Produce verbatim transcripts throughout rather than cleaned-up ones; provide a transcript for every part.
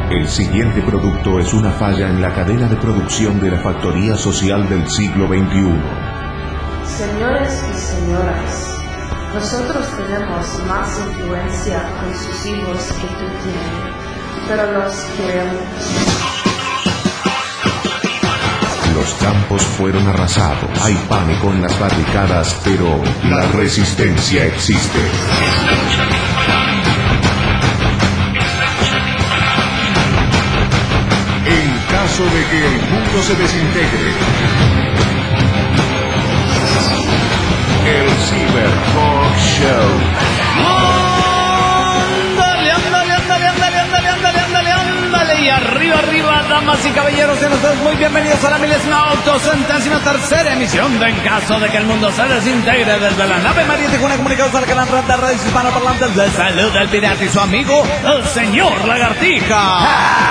El siguiente producto es una falla en la cadena de producción de la factoría social del siglo veintiuno. Señores y señoras, nosotros tenemos más influencia con sus hijos que tú tienes, pero los queremos. Los campos fueron arrasados, hay pánico en las barricadas, pero la resistencia existe. En caso de que el mundo se desintegre, el Cyber Talk Show. Ándale, ándale, ándale, ándale, ándale, ándale, ándale, ándale. Y arriba, arriba, damas y caballeros, sean ustedes muy bienvenidos a la milésima autocentésima tercera emisión de En caso de que el mundo se desintegre, desde la nave María Tijuana, comunicados al canal Red de Redes Hispanoparlantes de Salud del Pirata y su amigo, el señor Lagartija.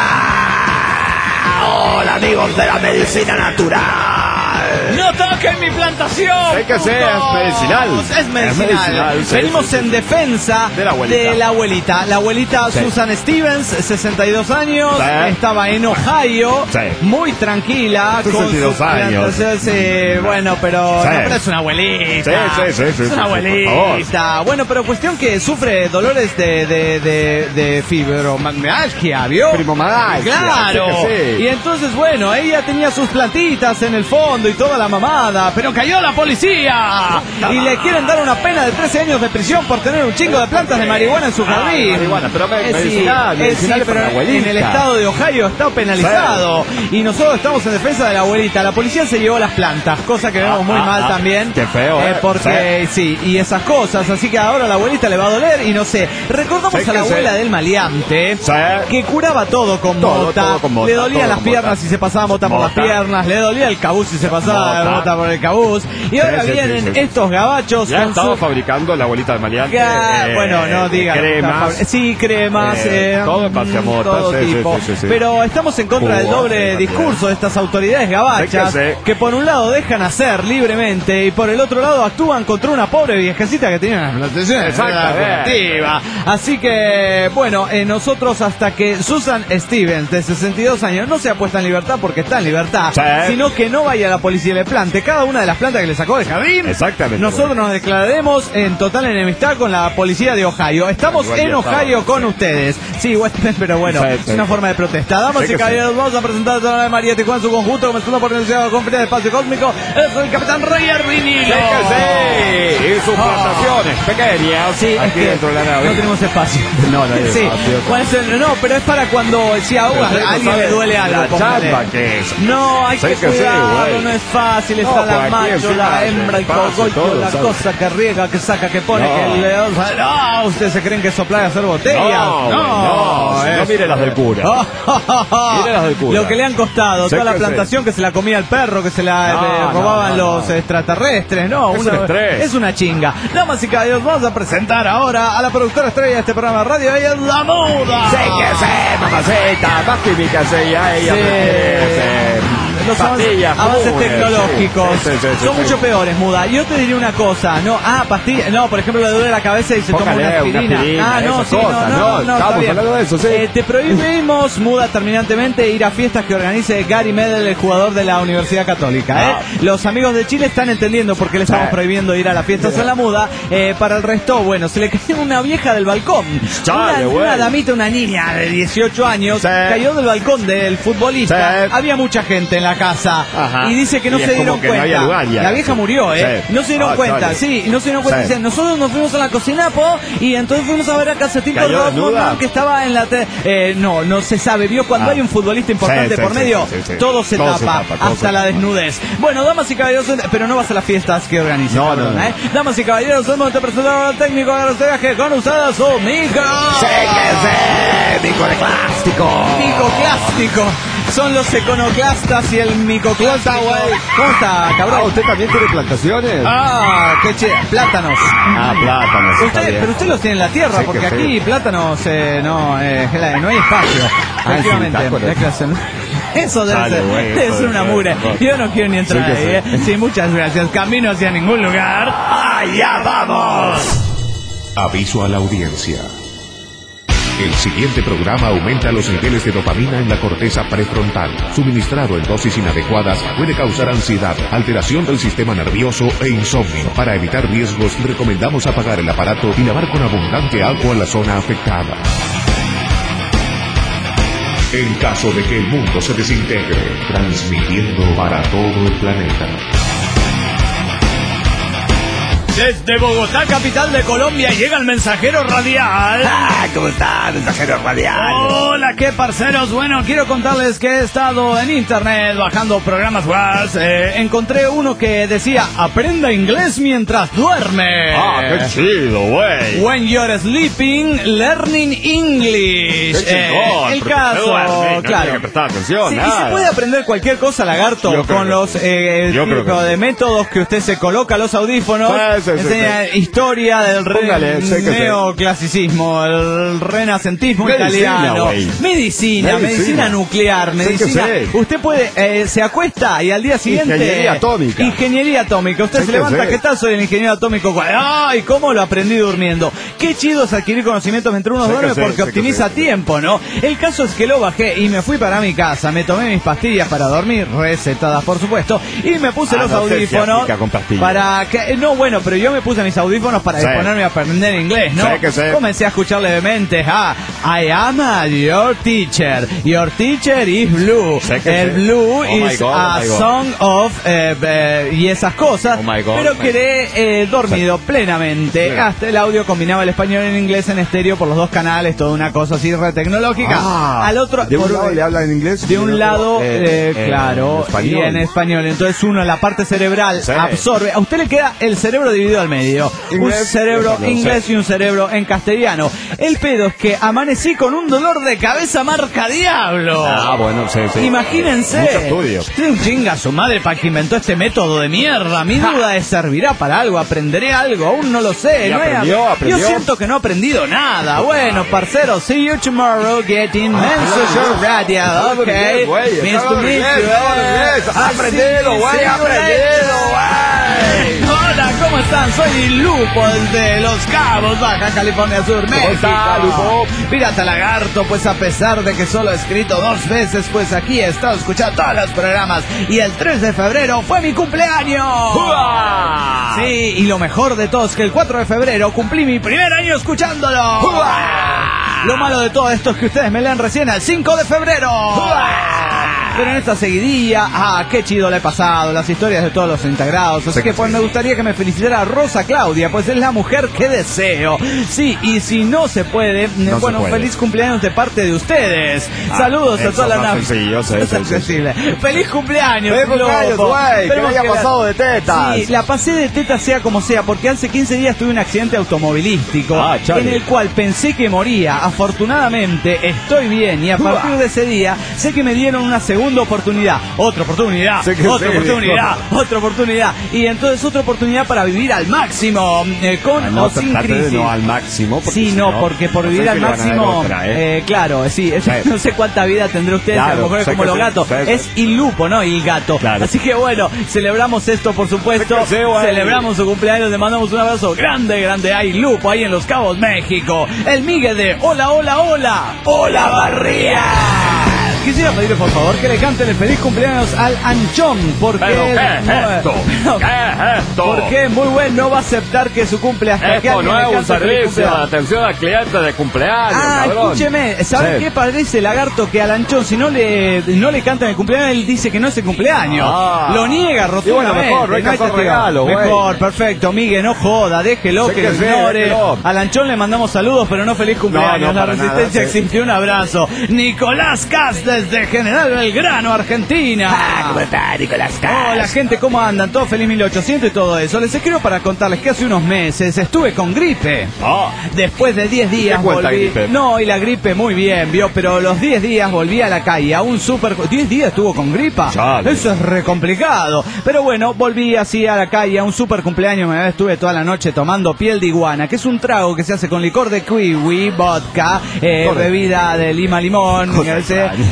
Hola amigos de la medicina natural. ¡No toquen mi plantación! Sé que sea, es medicinal. Es medicinal. Es medicinal sí, Venimos sí, sí. en defensa de la abuelita. De la abuelita, la abuelita sí. Susan Stevens, sesenta y dos años, sí. estaba en Ohio, sí. muy tranquila. sesenta y dos con años. Sí, bueno, pero, sí. no, pero es una abuelita. Sí, sí, sí, sí, es una abuelita. Bueno, pero cuestión que sufre dolores de, de, de, de fibromialgia, ¿vio? Fibromialgia. Claro. Sí, sí. Y entonces, bueno, ella tenía sus plantitas en el fondo y toda la mamada, pero cayó la policía y le quieren dar una pena de trece años de prisión por tener un chingo de plantas de marihuana en su jardín. Ah, marihuana, pero me, es medicinal, sí, medicinal sí, pero para la en el estado de Ohio está penalizado sí. y nosotros estamos en defensa de la abuelita. La policía se llevó las plantas, cosa que vemos muy ah, mal ah, también. Qué feo, eh. Porque sí. sí, y esas cosas, así que ahora a la abuelita le va a doler y no sé. Recordamos sí, a la abuela sí. del maleante sí. que curaba todo con todo, mota, todo con mota, le dolían las piernas mota. si se pasaba mota, mota por las piernas, le dolía el cabuz si se pasaba mota, mota por el cabuz. Y ahora sí, vienen sí, sí, estos gabachos. Ya con estaba su... fabricando la abuelita de maleante. Eh, bueno, no digan. Cremas. Sí, cremas. Eh, eh, todo en todo sí, tipo. Sí, sí, sí, sí. Pero estamos en contra Cuba, del doble sí, discurso de estas autoridades gabachas que, que por un lado dejan hacer libremente y por el otro lado actúan contra una pobre viejecita que tenía una plantación activa. Así que, bueno, eh, nosotros hasta que Susan Stevens, de sesenta y dos años, no se ha puesta en libertad porque está en libertad, sí. sino que no vaya a la policía y le plante cada una de las plantas que le sacó del jardín. Exactamente. Nosotros bueno. nos declararemos en total enemistad con la policía de Ohio. Estamos Igual en Ohio con sí. ustedes. Sí, pero bueno, sí, sí. es una forma de protesta. Damas sí y caballeros, sí. vamos a presentar a la de María Tijuana en su conjunto, comenzando por el Universidad de Conferencia de Espacio Cósmico. Es el Capitán Roger Vinilo. Sí, sí. Y sus plantaciones oh. pequeñas. Sí, aquí es que dentro de la nave. No tenemos espacio. No, no hay sí. espacio. Bueno, no, pero es para cuando si a, uno, a alguien le duele algo. La chamba que es. No, hay sí que, que cuidarlo, sí, no es fácil. Está no, la macho, la hembra, el cogollo, la ¿sabes? Cosa que riega, que saca, que pone, no. que le... No, ustedes se creen que soplar y hacer botellas. No, no, no, no mire las del cura. Mire las del cura. Lo que le han costado, sé toda la plantación sé. Que se la comía el perro, que se la no, eh, robaban no, no, los no. extraterrestres, no, es, una, un es una chinga. Damas y caballeros, vamos a presentar ahora a la productora estrella de este programa de radio, ella es La Muda. Sí que sé, mamacita, más química ella, ella sí. Los avances, avances tecnológicos sí, sí, sí, sí, son sí, mucho sí. peores, Muda. Yo te diría una cosa, no, ah, pastillas, no, por ejemplo, le duele la cabeza y se Póngale, toma una aspirina. Una aspirina ah, no, sí, cosas, no, no, no, estamos hablando de eso, sí. Eh, te prohibimos, Muda, terminantemente ir a fiestas que organice Gary Medel, el jugador de la Universidad Católica. ¿eh? No. Los amigos de Chile están entendiendo por qué le estamos sí. prohibiendo ir a las fiestas sí. en la Muda. Eh, para el resto, bueno, se le cayó una vieja del balcón. Chale, una, una damita, una niña de dieciocho años, sí. cayó del balcón del futbolista. Sí. Había mucha gente en la casa. Ajá. Y dice que no y se dieron cuenta. No lugar, la vieja murió, ¿eh? Sí. No se dieron ah, cuenta, chale. sí, no se dieron cuenta. Sí. Dicen, nosotros nos fuimos a la cocina, po, y entonces fuimos a ver a Calcetín Rodman, que estaba en la... Te eh, no, no se sabe. Vio cuando ah. hay un futbolista importante sí, por sí, medio, sí, sí, sí. todo se todo tapa, se tapa hasta se la desnudez. Bueno, damas y caballeros, pero no vas a las fiestas que organizan. No, no, no. ¿eh? Damas y caballeros, hemos de presentar al técnico de los viajes con ustedes, su Mico. Sí, que sí, Mico de plástico. Mico plástico. Son los iconoclastas y el micoclasta, güey. ¿Cómo está, cabrón? Ah, ¿usted también tiene plantaciones? Ah, qué che... Plátanos. Ah, plátanos. Usted, pero usted los tiene en la tierra, sí, porque aquí sí. plátanos eh, no, eh, no hay espacio. Ah, efectivamente. Sí, eso debe Dale, ser, wey, debe ser una mugre. Yo no quiero ni entrar sí, ahí, sí. ¿eh? Sí, muchas gracias. Camino hacia ningún lugar. ¡Allá vamos! Aviso a la audiencia. El siguiente programa aumenta los niveles de dopamina en la corteza prefrontal. Suministrado en dosis inadecuadas puede causar ansiedad, alteración del sistema nervioso e insomnio. Para evitar riesgos, recomendamos apagar el aparato y lavar con abundante agua la zona afectada. En caso de que el mundo se desintegre, transmitiendo para todo el planeta. Desde Bogotá, capital de Colombia, llega el mensajero radial. Ah, ¿cómo está, mensajero radial? Hola, qué parceros. Bueno, quiero contarles que he estado en internet bajando programas web. Eh, encontré uno que decía, aprenda inglés mientras duerme. Ah, qué chido, güey. When you're sleeping, learning English. Qué chingón, eh, el porque caso, duerme, no claro. tiene que prestar atención, Sí, y nada. se puede aprender cualquier cosa, lagarto, Yo creo con que los sí. eh, Yo creo tipo que de sí. métodos que usted se coloca los audífonos. Sí, sí, sí, enseña sí. historia del re Póngale, sé que sí. neoclasicismo, el renacentismo Medicina, italiano, güey. medicina, medicina, Medicina. nuclear, Sé que medicina. sé. Usted puede, eh, se acuesta y al día siguiente. Ingeniería atómica. Ingeniería atómica. Usted Sé se que levanta, sé. ¿qué tal? Soy el ingeniero atómico. ¡Ay! ¿Cómo lo aprendí durmiendo? Qué chido es adquirir conocimientos mientras uno Sé que duerme sé, porque sé que optimiza sé. tiempo, ¿no? El caso es que lo bajé y me fui para mi casa. Me tomé mis pastillas para dormir, recetadas por supuesto, y me puse Ah, los no sé si audífonos aplica con pastillas. para que. No, bueno, pero yo me puse mis audífonos para Sí. disponerme a aprender inglés, ¿no? Sé que sé. Comencé a escuchar levemente. Ah, I am a your teacher. Your teacher is blue. Sé que El sé. blue Oh my is God, a oh my God. song of eh, eh, y esas cosas. Oh my God, pero oh my quedé eh, dormido plenamente. Sí. Hasta el audio combinaba el español y el inglés en estéreo por los dos canales, toda una cosa así re tecnológica. Ah, Al otro de un por- lado le hablan en inglés. de y del un otro, lado, eh, eh, eh, claro, en español. y en español. Entonces uno, la parte cerebral, Sí. absorbe. A usted le queda el cerebro dividido al medio. Inglés, un cerebro español, inglés sí. y un cerebro en castellano. El pedo es que amanecí con un dolor de cabeza marca diablo. Ah, bueno, sí, sí. Imagínense. Mucho estudio. Usted un chinga a su madre para que inventó este método de mierda. Mi duda es, ¿servirá para algo? ¿Aprenderé algo? Aún no lo sé. ¿Y No he- aprendió? ¿Aprendió? Yo siento que no he aprendido nada. Bueno, parcero, see you tomorrow getting Mensajero Radio. Está Ok. bien, güey, está Mister bien, Mister, está bien. ah, Aprendido, sí, güey, sí, aprendido, güey. Hola, ¿cómo están? Soy Lupo desde Los Cabos, Baja California Sur, México. está, Lupo? Pirata Lagarto, pues a pesar de que solo he escrito dos veces, pues aquí he estado escuchando todos los programas y el tres de febrero fue mi cumpleaños. ¡Uah! Sí, y lo mejor de todo es que el cuatro de febrero cumplí mi primer año escuchándolo. ¡Uah! Lo malo de todo esto es que ustedes me lean recién al cinco de febrero. Pero en esta seguidilla, ah, qué chido le he pasado, las historias de todos los integrados. Así que pues me gustaría que me felicitara Rosa Claudia, pues es la mujer que deseo. Sí, y si no se puede, eh, No se bueno, puede. feliz cumpleaños de parte de ustedes. Ah, Saludos a eso toda la es más nave. sencillo, sí, Es sí, sí. accesible. Feliz cumpleaños, ¡Feliz cumpleaños, Lobo. güey! Que Esperemos haya la- pasado de tetas. Sí, la pasé de tetas sea como sea, porque hace quince días tuve un accidente automovilístico Ah, chale. en el cual pensé que moría. Afortunadamente estoy bien y a partir de ese día sé que me dieron una segunda oportunidad. Otra oportunidad, Sé que otra sí, oportunidad, otra oportunidad. Y entonces otra oportunidad para vivir al máximo, eh, con Ah, no, o sin trate de crisis. no al máximo. porque Sí, si no, porque por no vivir sé al si le van a dar máximo, otra, ¿eh? eh, claro, sí, es- Sí. no sé cuánta vida tendrá usted, a Claro, lo mejor es sé como que los sí, gatos, sí, sí. es il lupo, ¿no? Il gato. Claro. Así que bueno, celebramos esto por supuesto, Sé que sí, güey. celebramos su cumpleaños, le mandamos un abrazo grande, grande a il lupo ahí en Los Cabos, México. El Miguel de Hola, hola, hola, hola Barría. Quisiera pedirle por favor que le canten el feliz cumpleaños al Anchón, porque ¿Pero él- qué es no, esto? no, ¿Qué es esto? porque muy bueno no va a aceptar que su cumple hasta que Esto alguien no le es un cante el feliz servicio de cumpleaños. atención al cliente de cumpleaños, Ah, cabrón. escúcheme, ¿sabe Sí. qué parece, Lagarto? Que al Anchón, si no le, no le cantan el cumpleaños, él dice que no es el cumpleaños. Ah. Lo niega rotundamente. Y bueno, mejor, no hay que hacer testigo. regalo, güey. Mejor, perfecto, Miguel, no joda, déjelo, Sé que, que lo sí, ignore. déjelo. Al Anchón le mandamos saludos, pero no feliz cumpleaños. No, no, La para resistencia nada, sí. existe, un abrazo. Nicolás Cas desde General Belgrano, Argentina. Ah, ¿cómo está, Nicolás Cas? Hola gente, ¿cómo andan? Todo feliz mil ochocientos y todo eso. Les escribo para contarles que hace unos meses estuve con gripe. Ah, Después de diez días ¿Qué cuenta volví. gripe? No, y la gripe muy bien, vio, pero los diez días volví a la calle, a un súper. ¿diez días estuvo con gripa? Chale. Eso es re complicado. Pero bueno, volví así a la calle, a un súper cumpleaños. Me estuve toda la noche tomando piel de iguana, que es un trago que se hace con licor de kiwi, vodka, eh, Cosa- bebida de lima limón, cosa ¿sí? extraña.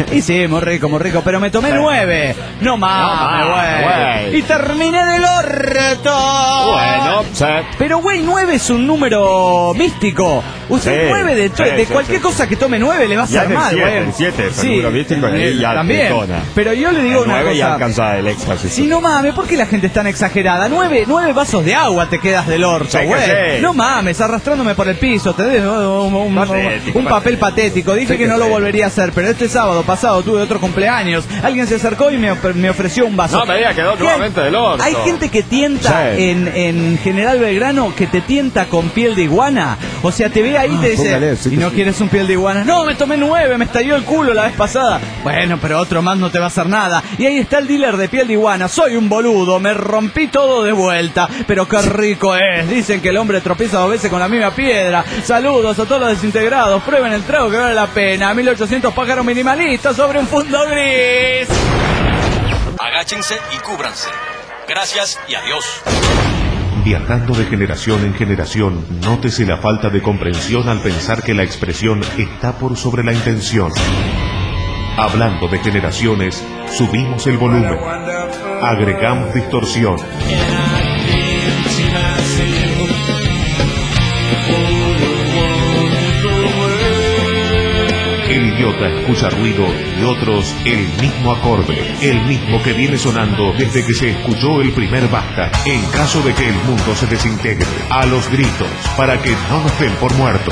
Y sí, muy rico, muy rico, pero me tomé sí. nueve. No mames, güey. No, y terminé del orto. Bueno, sí. Pero, güey, nueve es un número místico. Usted sí, nueve de, sí, de sí, cualquier sí. cosa que tome nueve le va a hacer mal, güey. El siete es el número místico y ya también. Detona. Pero yo le digo el una cosa. Ya alcanza el éxtasis. Si no mames, ¿por qué la gente es tan exagerada? Nueve, nueve vasos de agua te quedas del orto, güey. Sí, no mames, arrastrándome por el piso, te doy un, un, patético, un papel patético. Dije sí, que, que no sí. lo volvería a hacer, pero este sábado pasado tuve otro cumpleaños. Alguien se acercó y me, me ofreció un vaso. No, me diga, quedó nuevamente del orto. Hay gente que tienta sí. en, en General Belgrano, que te tienta con piel de iguana. O sea, te ve ahí y te dice, póngale, sí, ¿y no sí. quieres un piel de iguana? No, me tomé nueve, me estalló el culo la vez pasada. Bueno, pero otro más no te va a hacer nada. Y ahí está el dealer de piel de iguana. Soy un boludo, me rompí todo de vuelta. Pero qué rico es. Dicen que el hombre tropieza dos veces con la misma piedra. Saludos a todos los desintegrados. Prueben el trago que vale la pena. mil ochocientos pájaros minimalistas sobre un fondo gris. Agáchense y cúbranse. Gracias y adiós. Viajando de generación en generación, nótese la falta de comprensión al pensar que la expresión está por sobre la intención. Hablando de generaciones, subimos el volumen, agregamos distorsión. El idiota escucha ruido y otros el mismo acorde, el mismo que viene sonando desde que se escuchó el primer basta, en caso de que el mundo se desintegre, a los gritos, para que no nos den por muertos.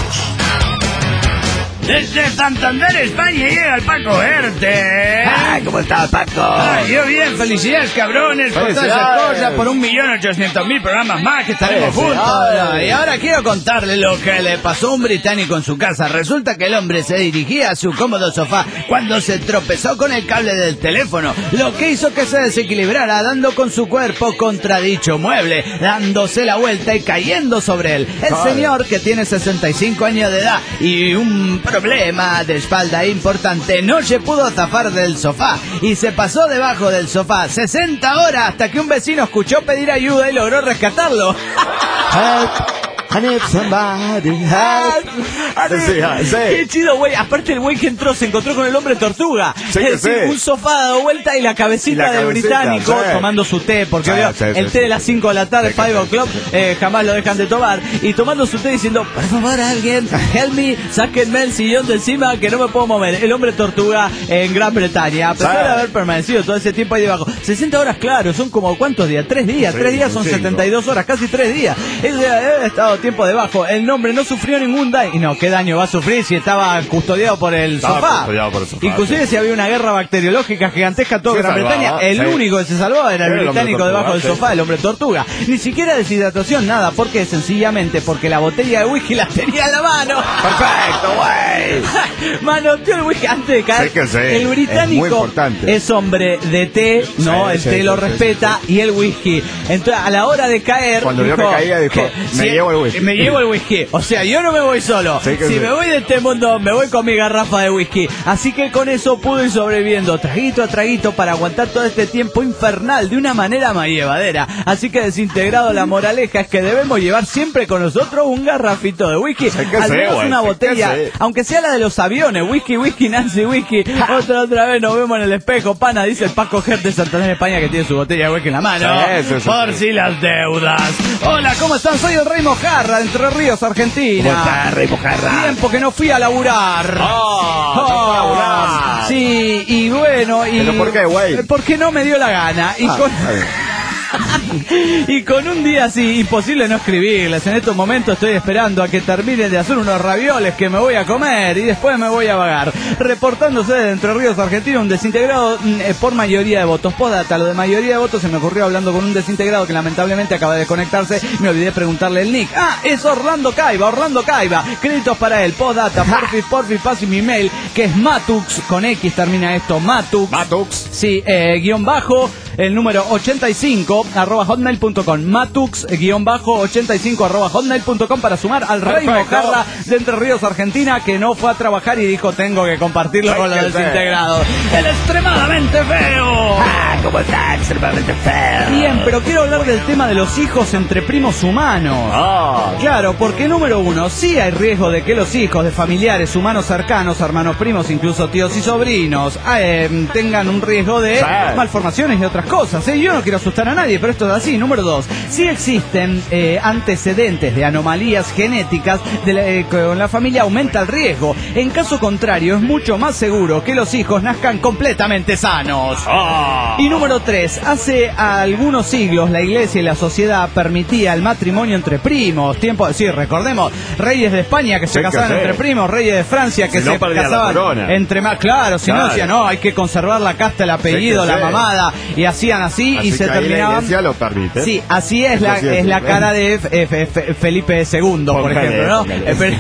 Desde Santander, España, llega el Paco Erte. Ah, ¿cómo estás, Paco? Ay, yo bien, felicidades, cabrones, por todas esas cosas, por un millón ochocientos mil programas más que estaremos juntos. Y ahora quiero contarle lo que le pasó a un británico en su casa. Resulta que el hombre se dirigía a su cómodo sofá cuando se tropezó con el cable del teléfono, lo que hizo que se desequilibrara, dando con su cuerpo contra dicho mueble, dándose la vuelta y cayendo sobre él. El señor, que tiene sesenta y cinco años de edad y un problema de espalda importante, no se pudo zafar del sofá y se pasó debajo del sofá sesenta horas hasta que un vecino escuchó pedir ayuda y logró rescatarlo. I need somebody help. Sí, sí. Qué chido, güey. Aparte el güey que entró se encontró con el hombre tortuga. Sí, es decir, sí. un sofá dado vuelta y la cabecita, y la del cabecita, británico sí. tomando su té, porque sí, sí, el sí, té sí. de las cinco de la tarde, sí, five o'clock, eh, jamás lo dejan de tomar, y tomando su té diciendo, por favor alguien, help me, sáquenme el sillón de encima que no me puedo mover. El hombre tortuga en Gran Bretaña, a pesar sí. de haber permanecido todo ese tiempo ahí debajo. sesenta horas, claro, son como ¿cuántos días? Tres días, sí, tres días son cinco. setenta y dos horas, casi tres días. Él ha estado tiempo debajo. El hombre no sufrió ningún daño. Y no, ¿qué daño va a sufrir si estaba custodiado por el estaba sofá? Custodiado por el sofá. Inclusive sí. si había una guerra bacteriológica gigantesca en toda Gran salvaba, Bretaña, el sí. único que se salvaba era el, el británico debajo del sí. sofá, el hombre tortuga. Ni siquiera deshidratación, nada. ¿Por qué? Sencillamente porque la botella de whisky la tenía en la mano. Perfecto, güey. Manoteó el whisky antes de caer. Sí que sí. El británico es, es hombre de té, ¿no? Sí, el té sí, lo sí, respeta sí, sí. y el whisky. Entonces, a la hora de caer, cuando dijo, vio que caía, dijo, que, me si, llevo el whisky. Me llevo el whisky. O sea, yo no me voy solo. Sí si sí. me voy de este mundo, me voy con mi garrafa de whisky. Así que con eso pude ir sobreviviendo, traguito a traguito, para aguantar todo este tiempo infernal de una manera más llevadera. Así que desintegrado, la moraleja es que debemos llevar siempre con nosotros un garrafito de whisky. Al menos una botella, aunque sea la de los aviones. Whisky, whisky, Nancy, whisky. Otra, otra vez nos vemos en el espejo. Pana, dice el Paco Gert de Santander, España, que tiene su botella de whisky en la mano. Sí, sí, sí, por sí. si las deudas. Hola, ¿cómo están? Soy el Rey Mojarra, de Entre Ríos, Argentina. ¿Cómo está, Rey Mojarra? Tiempo que no fui a laburar. Oh, oh, no a laburar. Sí, y bueno, y... ¿Pero por qué, güey? Porque no me dio la gana. Y ah, con... y con un día así, imposible no escribirles. En estos momentos estoy esperando a que terminen de hacer unos ravioles que me voy a comer y después me voy a vagar. Reportándose de Entre Ríos, Argentina, un desintegrado eh, por mayoría de votos. Postdata, lo de mayoría de votos se me ocurrió hablando con un desintegrado que lamentablemente acaba de desconectarse. Me olvidé preguntarle el nick. Ah, es Orlando Caiba, Orlando Caiba. Créditos para él. Postdata, porfis, porfis, pase mi mail, que es Matux, con X termina esto, Matux. Matux. Sí, eh, guión bajo. el número ochenta y cinco arroba hotmail punto com, matux guión bajo ochenta y cinco arroba hotmail punto com para sumar al Rey Mojarra de Entre Ríos, Argentina, que no fue a trabajar y dijo tengo que compartirlo Ay, con los desintegrados. El extremadamente feo. Ah, ¿cómo está? Extremadamente feo. Bien, pero quiero hablar del tema de los hijos entre primos humanos. Ah. Claro, porque número uno, sí hay riesgo de que los hijos de familiares humanos cercanos, hermanos, primos, incluso tíos y sobrinos, eh, tengan un riesgo de sí. malformaciones y otras cosas. ¿eh? Yo no quiero asustar a nadie, pero esto es así. Número dos, sí existen eh, antecedentes de anomalías genéticas de la, eh, con la familia, aumenta el riesgo. En caso contrario, es mucho más seguro que los hijos nazcan completamente sanos. Ah. Y número tres, hace algunos siglos la iglesia y la sociedad permitía el matrimonio entre primos. Tiempo, sí, recordemos, reyes de España que se sí, casaban que entre primos, reyes de Francia que si se no casaban entre más, claro, si claro. no decían, no, hay que conservar la casta, el apellido, sí, la sí. mamada, y hacían así, así y se terminaban. La iglesia lo permite. Sí, así es, la, es la cara de F, F, F, Felipe segundo, por ejemplo, ¿no? Póngale.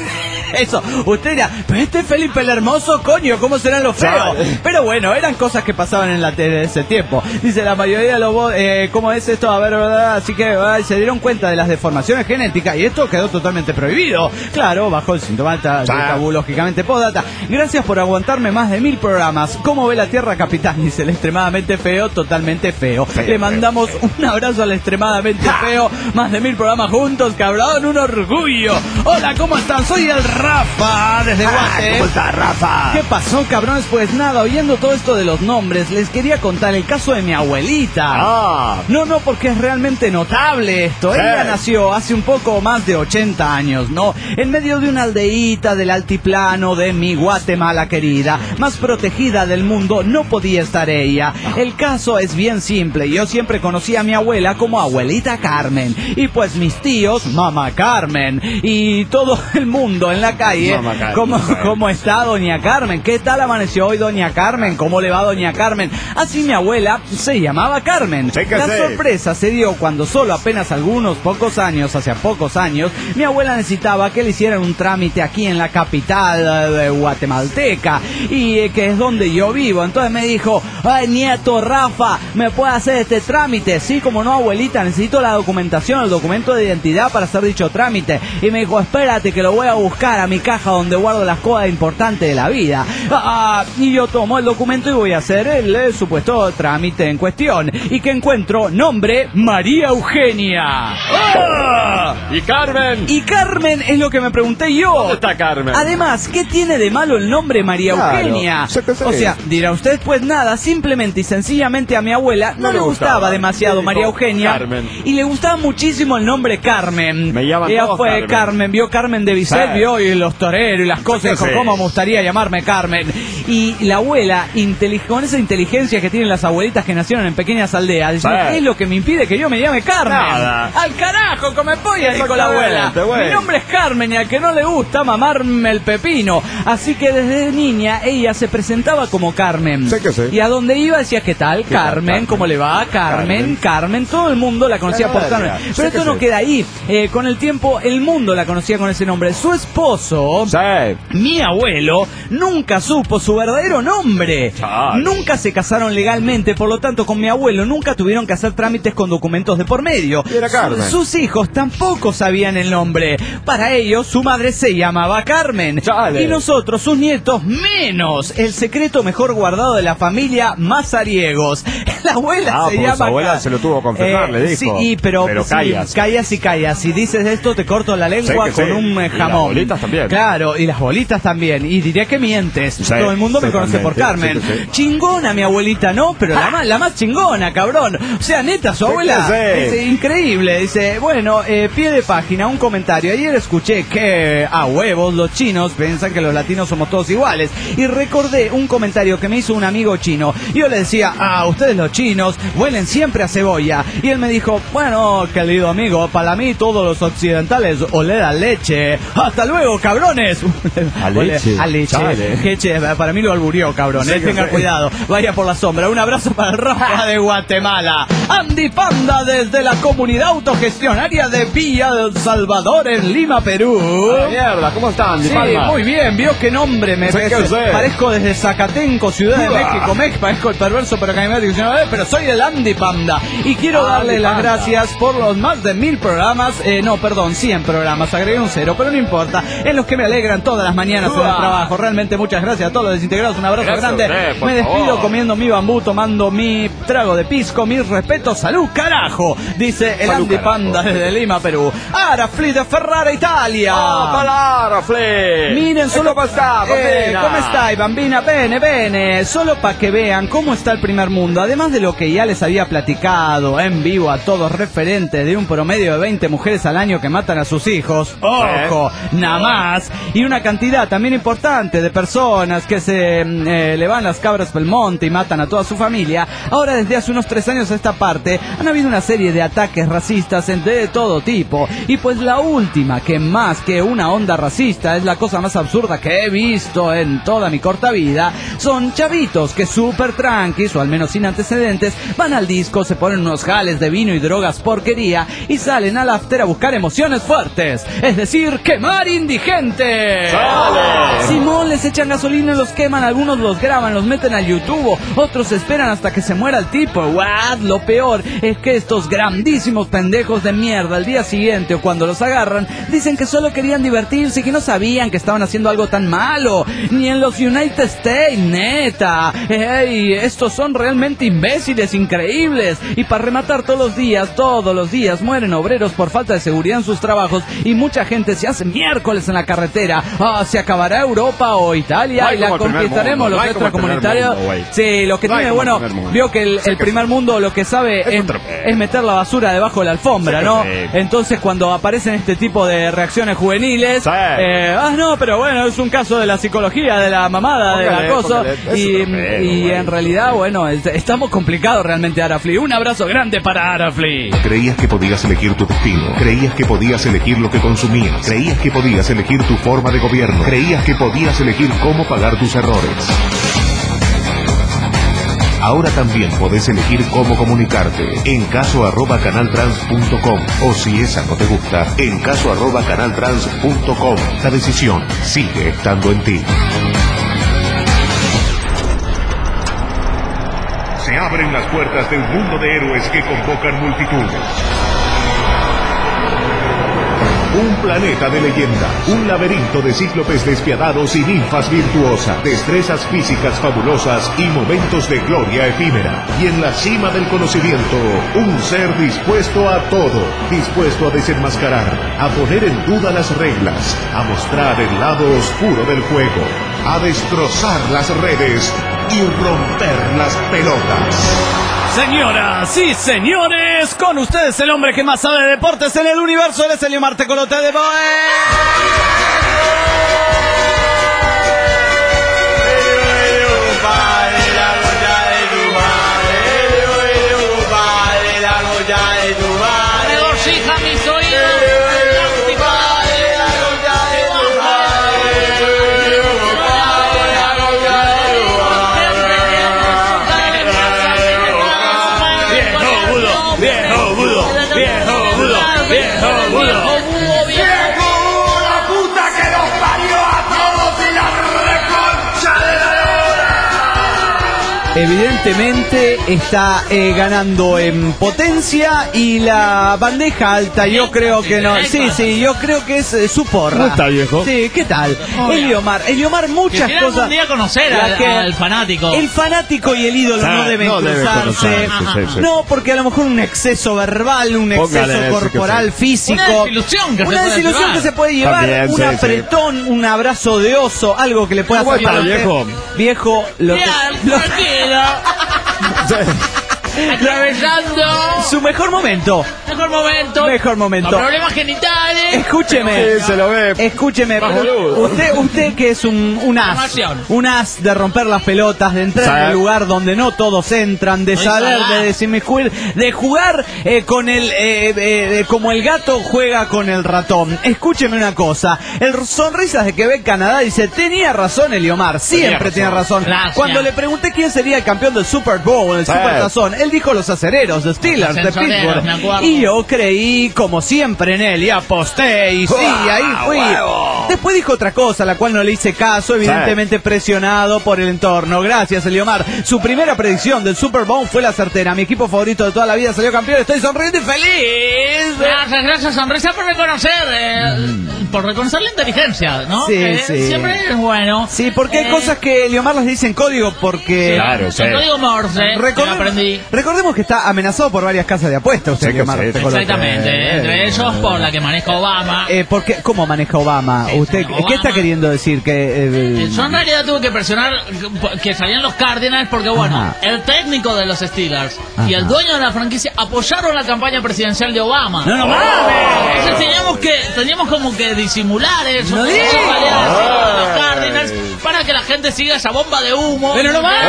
Eso, usted dirá, pero este es Felipe el Hermoso, coño, ¿cómo serán los feos? Pero bueno, eran cosas que pasaban en la tele de ese tiempo. Dice, la mayoría de los... Eh, ¿Cómo es esto? A ver, ¿verdad? Así que eh, se dieron cuenta de las deformaciones genéticas y esto quedó totalmente prohibido. Claro, bajo el síntoma ta, de tabú, lógicamente, postdata. Gracias por aguantarme más de mil programas. ¿Cómo ve la Tierra, capitán? Dice, el extremadamente feo, totalmente feo. feo Le mandamos feo, feo. un abrazo al extremadamente feo. Más de mil programas juntos, cabrón, un orgullo. Hola, ¿cómo están? Soy el Rafa, desde Guate. ¿Cómo está, Rafa? ¿Qué pasó, cabrones? Pues nada, oyendo todo esto de los nombres, les quería contar el caso de mi abuelita. Ah. No, no, porque es realmente notable esto. Sí. Ella nació hace un poco más de ochenta años, ¿no? En medio de una aldeíta del altiplano de mi Guatemala querida. Más protegida del mundo no podía estar ella. El caso es bien simple. Yo siempre conocí a mi abuela como abuelita Carmen. Y pues mis tíos, mamá Carmen. Y todo el mundo en la calle, Carmen, ¿cómo, ¿cómo está doña Carmen? ¿Qué tal amaneció hoy doña Carmen? ¿Cómo le va doña Carmen? Así mi abuela se llamaba Carmen. Sí, la sé. sorpresa se dio cuando solo apenas algunos pocos años, hace pocos años, mi abuela necesitaba que le hicieran un trámite aquí en la capital de guatemalteca, y eh, que es donde yo vivo. Entonces me dijo, ay, nieto Rafa, ¿me puede hacer este trámite? Sí, como no, abuelita, necesito la documentación, el documento de identidad para hacer dicho trámite. Y me dijo, espérate que lo voy a buscar a mi caja donde guardo las cosas importantes de la vida. Ah, y yo tomo el documento y voy a hacer el, el supuesto trámite en cuestión. Y que encuentro nombre María Eugenia. ¡Ah! ¿Y Carmen? Y Carmen es lo que me pregunté yo. ¿Dónde está Carmen? Además, ¿qué tiene de malo el nombre María claro, Eugenia? O sea, dirá usted, pues nada, simplemente y sencillamente a mi abuela no, no le gustaba, gustaba demasiado María Eugenia. Carmen. Y le gustaba muchísimo el nombre Carmen. Me llaman Ella todos fue Carmen. Carmen, vio Carmen de Bizet, sí. vio y los toreros y las cosas, dijo, ¿cómo me gustaría llamarme Carmen? Y la abuela, con esa inteligencia que tienen las abuelitas que nacieron en pequeñas aldeas, dice, sí. ¿qué es lo que me impide que yo me llame Carmen? Nada. ¡Al carajo, come polla! Dijo la abuela. Bueno. Mi nombre es Carmen y al que no le gusta mamarme el pepino. Así que desde niña ella se presentaba como Carmen. Sí que sí. Y a donde iba decía, ¿qué tal? ¿Qué Carmen, Carmen, ¿cómo le va? Carmen, Carmen, Carmen. Todo el mundo la conocía claro, por Carmen. Pero sí esto no sí. queda ahí. Eh, con el tiempo, el mundo la conocía con ese nombre. Su esposo, sí. mi abuelo, nunca supo su verdadero nombre. Chale. Nunca se casaron legalmente, por lo tanto, con mi abuelo nunca tuvieron que hacer trámites con documentos de por medio. Y era Carmen. Su, sus hijos tampoco sabían el nombre. Para ellos, su madre se llamaba Carmen. Chale. Y nosotros, sus nietos, menos. El secreto mejor guardado de la familia Mazariegos. La abuela ah, se llama... su abuela se lo tuvo que confesar, eh, le dijo. Sí, y, pero, pero sí, callas. callas y callas. Si dices esto, te corto la lengua con sí. un eh, jamón. Y las bolitas también. Claro, y las bolitas también. Y diría que mientes. Sí, Todo el mundo me conoce por Carmen. Sí, sí. Chingona mi abuelita, ¿no? Pero la más, la más chingona, cabrón. O sea, neta, su abuela es eh, increíble. Dice, bueno, eh, pie de página, un comentario. Ayer escuché que a huevos los chinos piensan que los latinos somos todos iguales. Y recordé un comentario que me hizo un amigo chino. Yo le decía, ah, ustedes los chinos huelen siempre a cebolla. Y él me dijo, bueno, querido amigo, para mí todos los occidentales oler a leche. Hasta luego, Diego, cabrones. A leche. A leche. Jeche, para mí lo alburió, cabrón. Eh, tenga cuidado. Vaya por la sombra. Un abrazo para el Rafa de Guatemala. Andy Panda desde la comunidad autogestionaria de Villa del Salvador en Lima, Perú. Ah, mierda, ¿cómo está Andy Sí, Panda? muy bien. Vio qué nombre me sé parece. Parezco desde Zacatenco, Ciudad de México. México, parezco el perverso pero carismático, pero soy el Andy Panda. Y quiero Andy darle las Panda. gracias por los más de mil programas. Eh, no, perdón, cien programas. Agregué un cero, pero no importa. En los que me alegran todas las mañanas en el trabajo. Realmente muchas gracias a todos los desintegrados. Un abrazo Gracias grande. usted, por me despido favor. comiendo mi bambú, tomando mi trago de pisco. Mis respetos. Salud, carajo. Dice el Salud, Andy carajo. Panda desde Lima, Perù. Arafli de Ferrara, Italia. ¡Oh, palabra, Fle! Miren, solo ¿Cómo está, eh, bambina? ¿Cómo estáis, bambina? Bene, bene. Solo para que vean cómo está el primer mundo. Además de lo que ya les había platicado en vivo a todos referentes de un promedio de veinte mujeres al año que matan a sus hijos. Ojo, nada más. Y una cantidad también importante de personas que se eh, le van las cabras pel monte y matan a toda su familia. Ahora, desde hace unos tres años a esta parte, han habido una serie de ataques racistas de todo tipo. Y pues la última, que más que una onda racista, es la cosa más absurda que he visto en toda mi corta vida, son chavitos que súper tranquis, o al menos sin antecedentes, van al disco, se ponen unos jales de vino y drogas porquería y salen al after a buscar emociones fuertes, es decir, quemar indigentes. ¡Sale! Simón, les echan gasolina, los queman, algunos los graban, los meten al YouTube, otros esperan hasta que se muera el tipo. What? Lo peor es que estos grandísimos pendejos de mierda al día siguiente o cuando los agarran dicen que solo querían divertirse y que no sabían que estaban haciendo algo tan malo, ni en los United States, neta. Ey, estos son realmente imbéciles increíbles. Y para rematar, todos los días, todos los días mueren obreros por falta de seguridad en sus trabajos y mucha gente se hace miércoles en la carretera. Ah, se acabará Europa o Italia No hay y la como el primer conquistaremos mundo, los no hay como el primer extracomunitarios. mundo, güey. Sí, lo que No hay tiene como el bueno, primer mundo. vio que el, Sé el que primer sí. mundo lo que sabe Es es, un tropel. es meter la basura debajo del alfombra, Sé que ¿no? sí. Entonces cuando aparecen este tipo de reacciones juveniles, Sí. eh, ah no, pero bueno, es un caso de la psicología, de la mamada, Póngale, del acoso, póngale. Es y, un tropel, y güey. en realidad, bueno, es- estamos complicados realmente, Arafli. Un abrazo grande para Arafli. Creías que podías elegir tu destino. Creías que podías elegir lo que consumías. Creías que podías elegir tu forma de gobierno. Creías que podías elegir cómo pagar tus errores. Ahora también podés elegir cómo comunicarte en caso arroba canaltrans punto com o si esa no te gusta, en caso arroba canaltrans punto com. La decisión sigue estando en ti. Se abren las puertas de un mundo de héroes que convocan multitudes. Un planeta de leyenda, un laberinto de cíclopes despiadados y ninfas virtuosas, destrezas físicas fabulosas y momentos de gloria efímera. Y en la cima del conocimiento, un ser dispuesto a todo, dispuesto a desenmascarar, a poner en duda las reglas, a mostrar el lado oscuro del juego, a destrozar las redes y romper las pelotas. Señoras y señores, con ustedes el hombre que más sabe de deportes en el universo, él es el Marte Colote de Boe. Regocija mis oídos. Viejo Budo, viejo Budo, viejo Budo, viejo Budo. ¡La puta que los parió a todos y la reconcha de la lora! Evidentemente está eh, ganando en potencia y la bandeja alta yo creo que no. Sí, sí, yo creo que es eh, su porra. ¿Cómo está, viejo? Sí, ¿qué tal? Eliomar, Eliomar muchas Quisiera cosas. algún día conocer La al, que- al fanático. El fanático y el ídolo Sí, no deben no deben cruzarse. conocerse, sí, sí. No, porque a lo mejor un exceso verbal, un Póngale exceso ese corporal, que físico. Una desilusión que se Una puede desilusión llevar. que se puede llevar. También, un sí, sí. apretón, un abrazo de oso, algo que le pueda ¿Cómo hacer está, mal a usted. viejo? Viejo, lo que- Bien, lo- tranquilo. atravesando su mejor momento. Mejor momento. Mejor momento. Con problemas genitales. Escúcheme. Sí, se lo ve. Escúcheme. Usted, usted que es un, un as. Información. Un as de romper las pelotas, de entrar ¿Sabe? en el lugar donde no todos entran, de Soy saber, salada. de desinmiscuir, de jugar eh, con el eh, eh, como el gato juega con el ratón. Escúcheme una cosa. El Sonrisas de Quebec, Canadá dice, tenía razón Eliomar, siempre tiene razón. Gracias. Cuando le pregunté quién sería el campeón del Super Bowl, el Sí. Super Tazón, él dijo los acereros, los Steelers Los de ascensoreros, Pittsburgh. me acuerdo. Y yo creí, como siempre, en él y aposté y sí, ahí fui. Después dijo otra cosa, la cual no le hice caso, evidentemente presionado por el entorno. Gracias, Eliomar. Su primera predicción del Super Bowl fue la certera. Mi equipo favorito de toda la vida salió campeón. Estoy sonriendo y feliz. Gracias, gracias, Sonrisa, por reconocer, eh, mm. por reconocer la inteligencia, ¿no? Sí, que sí. Siempre es bueno. Sí, porque hay Eh, cosas que Eliomar las dice en código porque... Claro, sí. El código Morse, Recordemos, que lo aprendí. recordemos que está amenazado por varias casas de apuestas. Usted, Sí, que Eliomar, sí. Tecolote. Exactamente, Eh, entre ellos por la que maneja Obama. Eh, ¿por qué? ¿Cómo maneja Obama? Sí, ¿Usted Obama. qué está queriendo decir? Que eh, Yo en realidad tuve que presionar que salían los Cardinals porque, bueno, Ajá. el técnico de los Steelers y Ajá. el dueño de la franquicia apoyaron la campaña presidencial de Obama. No, no mames. Entonces teníamos que teníamos como que disimular eso. No Eso digas. salía de los Cardinals para que la gente siga esa bomba de humo. Pero no mames.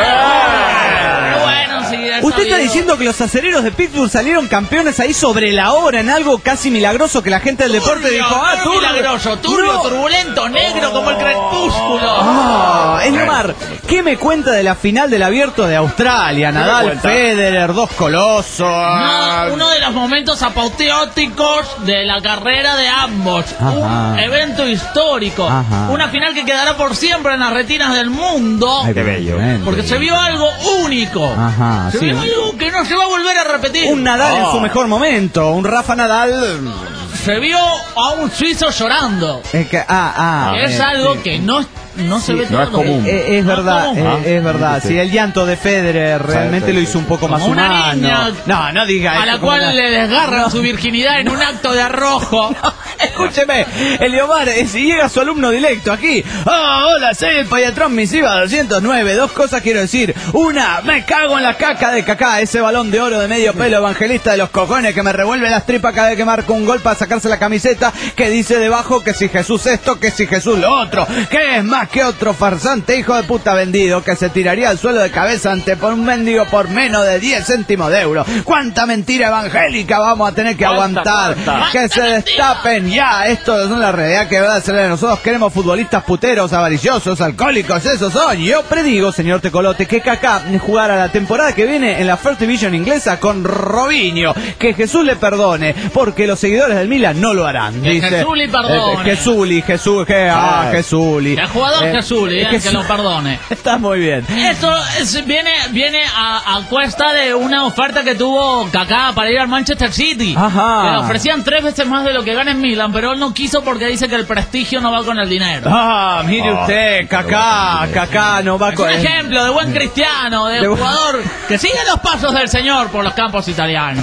Pero bueno, sí, es Usted está sabido. diciendo que los acereros de Pittsburgh salieron campeones ahí sobre la hora en algo casi milagroso que la gente del deporte Turbio, dijo, ah, no turbio. milagroso, turbio, No. turbulento, negro como el crepúsculo. Ah, Eliomar, ¿qué me cuenta de la final del Abierto de Australia? Nadal, cuenta? Federer, dos colosos. Uno, uno de los momentos apoteóticos de la carrera de ambos. Ajá. Un evento histórico. Ajá. Una final que quedará por siempre en las retinas del mundo. Ay, Qué bello. evidentemente. Porque se vio algo único. Ajá, se sí. vio algo que no se va a volver a repetir. Un Nadal en Oh. su mejor momento, un Rafa Nadal. Se vio a un suizo llorando. eh, que- ah, ah, es eh, algo sí. que no, no se Sí, ve no es todos los común. días. Eh, es No verdad, común. eh, Ah, es verdad. sí. Sí, el llanto de Federer realmente sí, lo sí, hizo un sí. poco más Como una humano. niña No, no diga a eso, la como cual una- le desgarran su virginidad en un acto de arrojo. Escúcheme, Eliomar, eh, si llega su alumno directo aquí. Oh, hola, soy el Payatrón Misiva doscientos nueve. Dos cosas quiero decir. Una, me cago en la caca de Cacá, ese balón de oro de medio pelo evangelista de los cojones que me revuelve las tripas cada vez que marco un gol para sacarse la camiseta, que dice debajo que si Jesús esto, que si Jesús lo otro, que es más que otro farsante hijo de puta vendido que se tiraría al suelo de cabeza ante por un mendigo por menos de diez céntimos de euro. ¿Cuánta mentira evangélica vamos a tener que aguantar? cuánta? Que se destapen ya. Esto es una realidad que va a ser de nosotros. Queremos futbolistas puteros, avariciosos, alcohólicos, esos son. Yo predigo, señor Tecolote, que Kaká jugará la temporada que viene en la First Division inglesa con Robinho. Que Jesús le perdone, porque los seguidores del Milan no lo harán. Que dice, Jesús le perdone. Eh, Jesuli, Jesús, que, ah, Ah. Jesuli. El jugador Eh, Jesús, eh, que lo perdone. Está muy bien. Esto es- viene viene a, a cuesta de una oferta que tuvo Kaká para ir al Manchester City. Ajá. Que le ofrecían tres veces más de lo que gana en Milan, pero él no quiso porque dice que el prestigio no va con el dinero. Ah, mire Ah, usted, Kaká, Kaká no va Es con... un ejemplo de buen cristiano, de De bu- jugador que sigue los pasos del Señor por los campos italianos.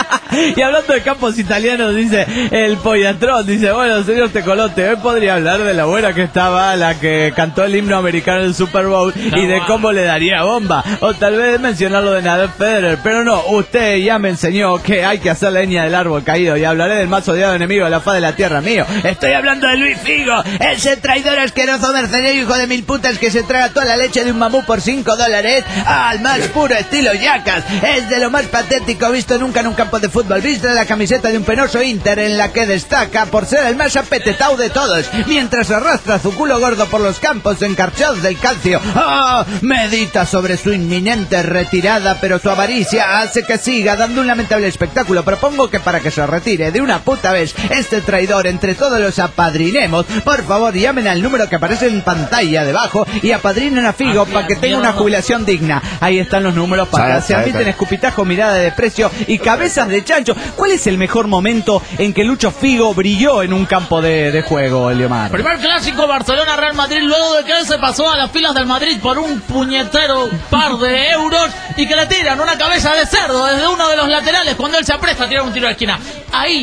Y hablando de campos italianos, dice el Pollatrón, dice, bueno, señor Tecolote, hoy podría hablar de la buena que estaba la que cantó el himno americano en el Super Bowl y de cómo le daría bomba. O tal vez mencionar lo de Nadal Federer, pero no, usted ya me enseñó que hay que hacer leña del árbol caído y hablaré del más odiado enemigo de la faz de la tierra mío. Estoy hablando de Luis Figo, ese traidor asqueroso mercenario hijo de mil putas que se traga toda la leche de un mamú por cinco dólares al más puro estilo yacas. Es de lo más patético visto nunca en un campo de fútbol. Viste la camiseta de un penoso Inter en la que destaca por ser el más apetetado de todos, mientras arrastra su culo gordo por los campos encarchados del calcio. ¡Ah! Medita sobre su inminente retirada, pero su avaricia hace que siga dando un lamentable espectáculo. Propongo que para que se retire de una puta vez este traidor, entre todos los apadrinemos. Por favor, llamen al número que aparece en pantalla debajo y apadrinen a Figo Así para que es, tenga Figo. una jubilación digna. Ahí están los números para Sí, se sí, admiten sí. escupitajos, mirada de desprecio y cabezas de chancho. ¿Cuál es el mejor momento en que Lucho Figo brilló en un campo de, de juego, Eliomar? Primer clásico Barcelona-Real Madrid, luego de que él se pasó a las filas del Madrid por un puñetero par de euros y que le tiran una cabeza de cerdo desde uno de los laterales cuando él se apresta a tirar un tiro de esquina. Ahí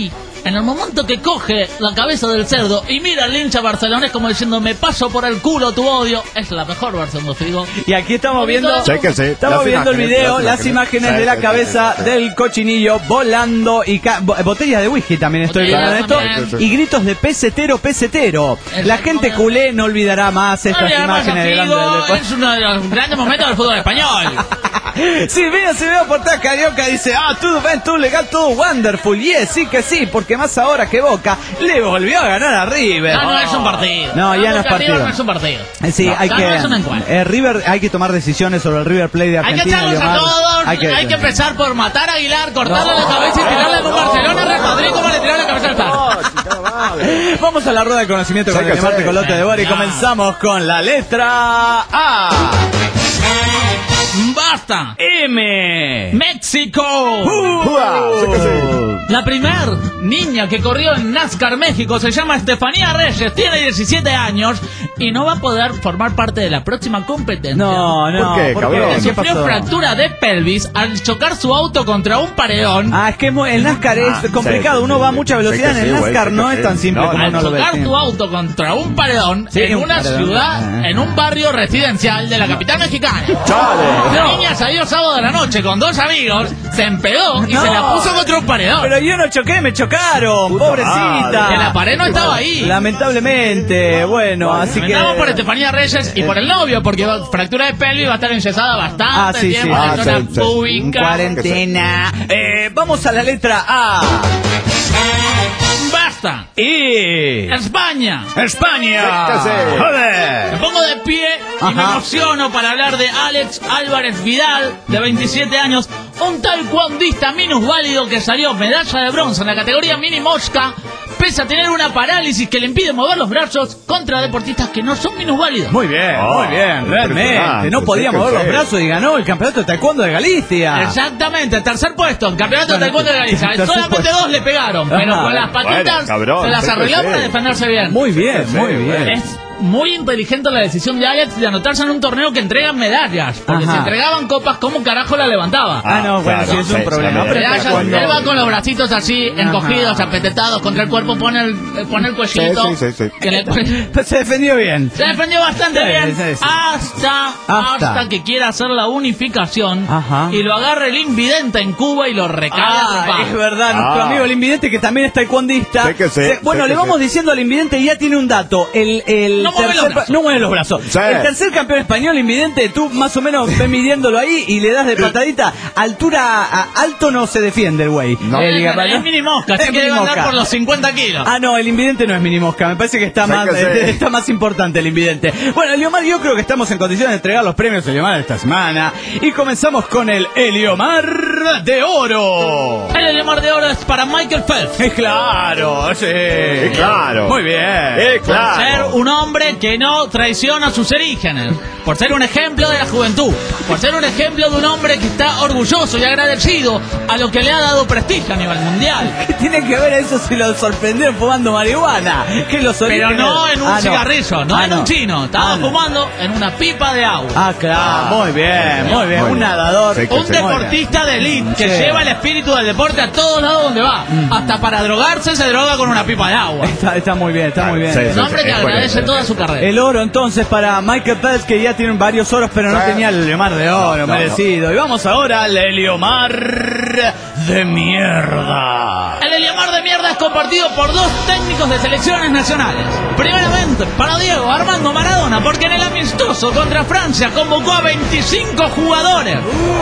en el momento que coge la cabeza del cerdo y mira al hincha barcelonés como diciendo me paso por el culo tu odio, es la mejor versión de Figo. Y aquí estamos viendo, sí que sí. estamos las viendo el video, las las imágenes sí, de la sí, cabeza sí, sí. del cochinillo volando y ca- botellas de whisky también estoy Botellas viendo en también. esto y gritos de pesetero, pesetero. La gente culé no olvidará más estas No, imágenes de Figo, grandes del- es uno de los grandes momentos del fútbol español. Sí, mira, se ve a portar Carioca, dice, ah, todo bien, todo legal, todo wonderful. Yes, sí que sí, porque más ahora que Boca le volvió a ganar a River. No, no es un partido. No, ya no es partido. No es un partido. Eh, Sí, No, hay ya que no es un encuentro. eh, River, hay que tomar decisiones sobre el River Plate de Hay que Argentina. echarlos a Leomar. todos, Hay hay que, que, empezar por matar a Aguilar, cortarle No, la cabeza y tirarle en un no, Barcelona Real Madrid como le tiraron la cabeza al Zar. Vamos a la rueda de conocimiento Sí con que el Marte sí. Colote de Bori. Ya. Comenzamos con la letra A. ¡Basta! M. ¡México! Uah, sí que sí. La primer niña que corrió en NASCAR México se llama Estefanía Reyes, tiene diecisiete años y no va a poder formar parte de la próxima competencia. No, no. ¿Por qué, cabrón? ¿Qué Sufrió pasó? fractura de pelvis al chocar su auto contra un paredón. Ah, es que muy- el NASCAR es Ah, complicado. sí, Uno sí, va a sí. mucha Sí velocidad. que En el sí, güey, NASCAR sí no que es sí. tan simple No, como Al uno lo ve. chocar sí. tu auto contra un paredón Sí, en un una paredón. ciudad, Ah. en un barrio residencial de la capital mexicana. Chale. La niña salió sábado de la noche con dos amigos, se empedó y No. se la puso contra un paredón. Pero yo no choqué, me chocaron. Puta Pobrecita. madre. Que la pared no estaba ahí. Lamentablemente. Bueno, así que. Lamentamos por Estefanía Reyes y por el novio, porque va- fractura de pelvis va a estar enyesada bastante Ah, sí, tiempo sí. en Ah, zona sí, sí. pública. Cuarentena. Eh, vamos a la letra A. ¡Basta! Y. España. España. Sí que sí. Me Joder. pongo de pie y me Ajá. emociono para hablar de Alex Álvarez Vidal, de veintisiete años, un taekwondista minusválido que salió medalla de bronce en la categoría mini mosca, pese a tener una parálisis que le impide mover los brazos contra deportistas que no son minusválidos. Muy bien, Oh, muy bien, realmente. impresionante, No podía sí que mover los sí. brazos y ganó el campeonato de taekwondo de Galicia. Exactamente, tercer puesto en campeonato de Bueno, taekwondo de Galicia. tercer Solamente puesto. dos le pegaron, pero Ajá. con las patitas Bueno, cabrón, se las sí que arregló sí. para defenderse bien. Muy bien, Sí, muy sí, bien. Es muy inteligente la decisión de Alex de anotarse en un torneo que entregan medallas. Porque Ajá. si entregaban copas, ¿cómo carajo la levantaba? Ah, no, bueno, claro, sí, es un sí, problema. sí, Pero Medallas, taekwondo- él va con los bracitos así, encogidos, apetetados contra el cuerpo, pone el, eh, pone el cuellito. Sí, sí, sí, sí. que le- Pues se defendió bien. se defendió bastante Sí, bien sí, sí. hasta, Hasta. hasta que quiera hacer la unificación Ajá. y lo agarra el invidente en Cuba y lo recae a Ah, trompadas. es verdad, nuestro Ah. amigo el invidente que también es taekwondista. Sí que sí, Se- bueno, sí le que vamos sí. diciendo al invidente y ya tiene un dato. El, el No mueve tercer- los brazos. no mueve los brazos. Sí. El tercer campeón español invidente, tú más o menos ves midiéndolo ahí y le das de patadita. Altura a- alto no se defiende el güey. No. Eh, Es, diga, es ¿no? mini mosca, así Es que debe mini andar mosca. por los cincuenta kilos. Ah, no, el invidente no es mini mosca. Me parece que está, Sí más, que sí. eh, está más importante el invidente. Bueno, Eliomar, yo creo que estamos en condiciones de entregar los premios Eliomar esta semana. Y comenzamos con el Eliomar de Oro. El Eliomar de Oro es para Michael Phelps. Sí, claro, sí. Sí, claro. Muy bien. Sí, Por ser claro. un hombre que no traiciona sus orígenes, por ser un ejemplo de la juventud, por ser un ejemplo de un hombre que está orgulloso y agradecido a lo que le ha dado prestigio a nivel mundial. ¿Qué tiene que ver eso si lo sorprendieron fumando marihuana? Que los Pero orígenes- no en un Ah, no. cigarrillo, no Ah, en un chino, estaba Ah, no. fumando en una pipa de agua. Ah, claro, muy bien, muy bien. Muy Un bien. nadador. Sí, que Un sí. deportista de elite que Sí. lleva el espíritu del deporte a todos lados donde va. Hasta para drogarse se droga con una pipa de agua. Está, está muy bien, está muy bien. Sí, sí, Un hombre que es agradece coherente. toda su carrera. El oro entonces para Michael Phelps, que ya tiene varios oros, pero no Sí. tenía el Eliomar de oro No, no. merecido. Y vamos ahora al Eliomar de mierda. El Eliomar de mierda es compartido por dos técnicos de selecciones nacionales. Primeramente, para Diego Armando Maradona, porque en el amistoso contra Francia convocó a veinticinco jugadores.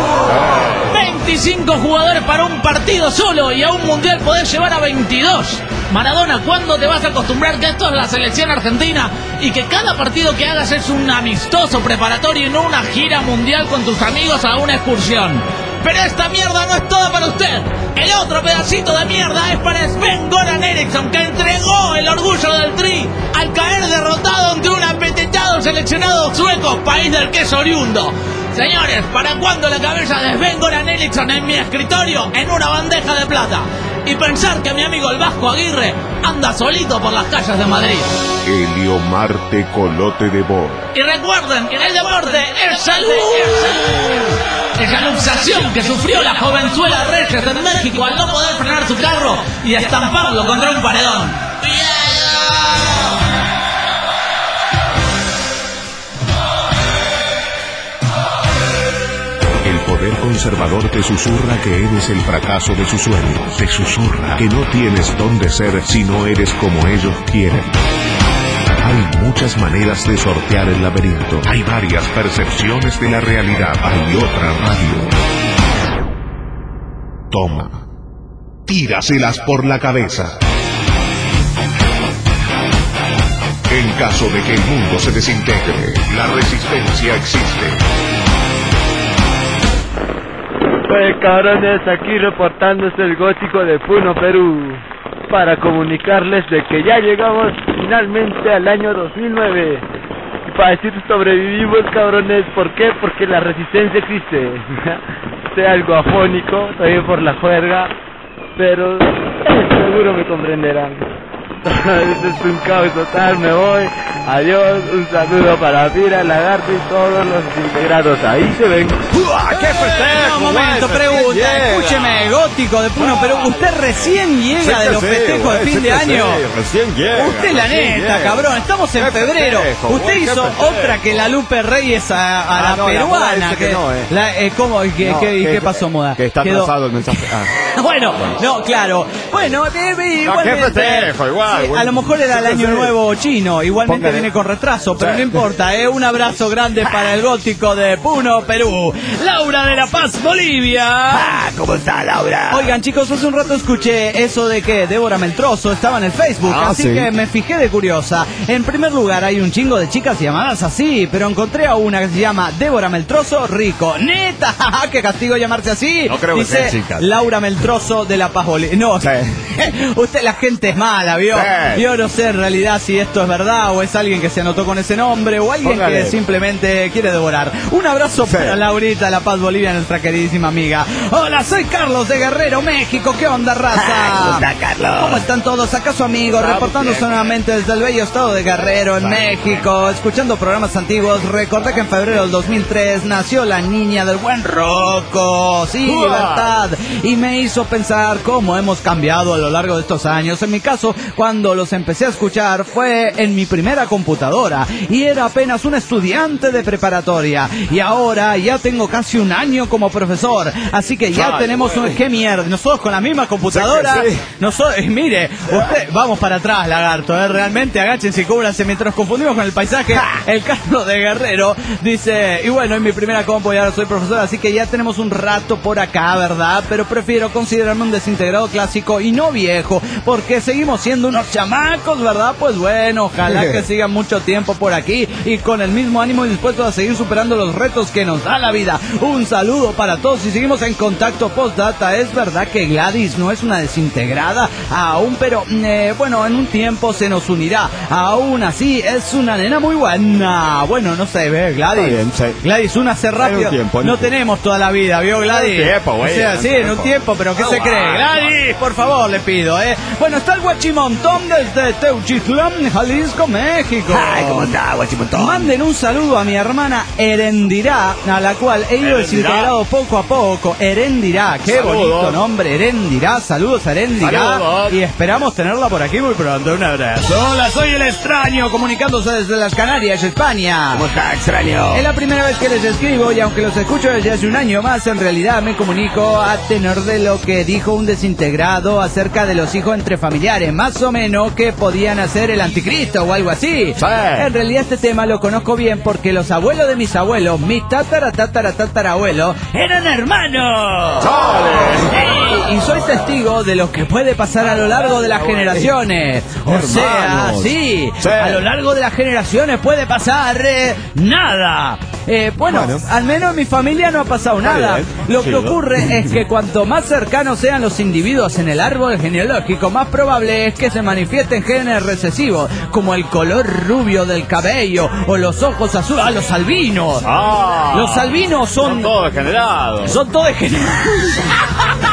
veinticinco jugadores para un partido solo y a un mundial podés llevar a veintidós. Maradona, ¿cuándo te vas a acostumbrar que esto es la selección argentina y que cada partido que hagas es un amistoso preparatorio y no una gira mundial con tus amigos a una excursión? Pero esta mierda no es toda para usted. El otro pedacito de mierda es para Sven-Goran Eriksson, que entregó el orgullo del Tri al caer derrotado ante un apetitado seleccionado sueco, país del queso oriundo. Señores, ¿para cuándo la cabeza de Sven-Goran Eriksson en mi escritorio en una bandeja de plata? Y pensar que mi amigo el Vasco Aguirre anda solito por las calles de Madrid. Eliomar Tecolote de Bor. Y recuerden, el deporte es salud. Esa luxación que sufrió la jovenzuela Reyes en México al no poder frenar su carro y estamparlo contra un paredón. El poder conservador te susurra que eres el fracaso de sus sueños. Te susurra que no tienes dónde ser si no eres como ellos quieren. Hay muchas maneras de sortear el laberinto. Hay varias percepciones de la realidad. Hay otra radio. Toma. Tíraselas por la cabeza. En caso de que el mundo se desintegre, la resistencia existe. Pues cabrones, aquí reportándose el gótico de Puno, Perú, para comunicarles de que ya llegamos finalmente al año dos mil nueve. Y para decir sobrevivimos, cabrones, ¿por qué? Porque la resistencia existe. Estoy algo afónico, también por la juerga, pero eh, seguro me comprenderán. Este es un caos total, me voy. Adiós, un saludo para Pira, Lagarto y todos los integrados. Ahí se ven. ¡Qué festejo! Un momento, pregunta. Llega. Escúcheme, gótico de Puno, pero usted recién llega sí, de los festejos de fin de año. Recién llega. Usted la neta, llega. Cabrón. Estamos en febrero. Festejo, usted hizo otra que la Lupe Reyes a, a ah, la no, peruana. La que, que no, eh. la, eh, ¿Cómo? ¿Y qué, no, qué, que, qué pasó, moda? Que está Quedó... atrasado el mensaje. Ah. bueno, bueno, no, claro. Bueno, debe igual. ¿Qué festejo? Igual. Sí, a lo mejor era el año nuevo chino. Igualmente Póngale. Viene con retraso, pero sí. No importa, ¿eh? Un abrazo grande para el gótico de Puno, Perú. Laura de La Paz, Bolivia. Ah, ¿cómo está, Laura? Oigan, chicos, hace un rato escuché eso de que Débora Meltroso estaba en el Facebook, ah, así sí. Que me fijé de curiosa. En primer lugar, hay un chingo de chicas llamadas así, pero encontré a una que se llama Débora Meltroso Rico. ¡Neta! ¡Qué castigo llamarse así! No creo Dice que sea chicas. Laura Meltroso de La Paz, Bolivia. No, sí. Usted, la gente es mala, ¿vio? Sí. Yo no sé en realidad si esto es verdad o es alguien que se anotó con ese nombre o alguien Póngale. Que simplemente quiere devorar. Un abrazo sí. Para Laurita de La Paz, Bolivia, nuestra queridísima amiga. Hola, soy Carlos de Guerrero, México. ¿Qué onda, raza? ¿Cómo está, Carlos? ¿Cómo están todos? Acá su amigo, reportándose nuevamente desde el bello estado de Guerrero, en México, escuchando programas antiguos. Recordé que en febrero del dos mil tres nació la niña del buen Rocco. Sí, Uah. Libertad. Y me hizo pensar cómo hemos cambiado a lo largo de estos años. En mi caso, cuando los empecé a escuchar fue en mi primera computadora y era apenas un estudiante de preparatoria y ahora ya tengo casi un año como profesor, así que ya Ay, tenemos un... ¿Qué mierda? Nosotros con la misma computadora, sí, sí. Nosotros, mire, usted, vamos para atrás, lagarto, ¿eh? Realmente agáchense y cúbranse mientras nos confundimos con el paisaje. El Carlos de Guerrero dice, y bueno, en mi primera compu y ahora soy profesor, así que ya tenemos un rato por acá, ¿verdad? Pero prefiero considerarme un desintegrado clásico y no viejo, porque seguimos siendo unos chamacos, ¿verdad? Pues bueno, ojalá que sigan mucho tiempo por aquí y con el mismo ánimo y dispuestos a seguir superando los retos que nos da la vida. Un saludo para todos y seguimos en contacto. Postdata, es verdad que Gladys no es una desintegrada aún, pero eh, bueno, en un tiempo se nos unirá. Aún así, es una nena muy buena. Bueno, no sé, ve, Gladys. Bien, sí. Gladys, una hace rápido. Tiempo, no tiempo. Tenemos toda la vida, ¿vio, Gladys? En un tiempo, güey. O sea, sí, en un tiempo, pero ¿qué oh, se wow. cree? Gladys, por favor, le pido, ¿eh? Bueno, está el Guachimontón desde Teuchitlán, Jalisco, México. Ay, ¿cómo está, Guachimontón? Manden un saludo a mi hermana Erendirá, a la cual he ido desintegrado poco a poco. Erendirá, qué saludos. Bonito nombre, Erendirá. Saludos a Erendirá. Saludos. Y esperamos tenerla por aquí muy pronto. Un abrazo. Hola, soy el extraño, comunicándose desde las Canarias, España. ¿Cómo está, extraño? Es la primera vez que les escribo y aunque los escucho desde hace un año más, en realidad me comunico a tenor de lo que dijo un desintegrado acerca de los hijos entre familiares, más o menos que podían hacer el anticristo o algo así. Sí. En realidad este tema lo conozco bien porque los abuelos de mis abuelos, mis tatara tatara tatarabuelos, eran hermanos. ¡Hey! Y soy testigo de lo que puede pasar a lo largo de las generaciones. O hermanos. sea, sí, sí, a lo largo de las generaciones puede pasar eh, nada. Eh, bueno, bueno, al menos en mi familia no ha pasado nada. Bien, lo que ocurre es que cuanto más cercanos sean los individuos en el árbol genealógico, más probable es que se manifiesten genes recesivos, como el color rubio del cabello o los ojos azules. ¡Ah, los albinos! Ah, los albinos son... Son todos degenerados. Son todos degenerados.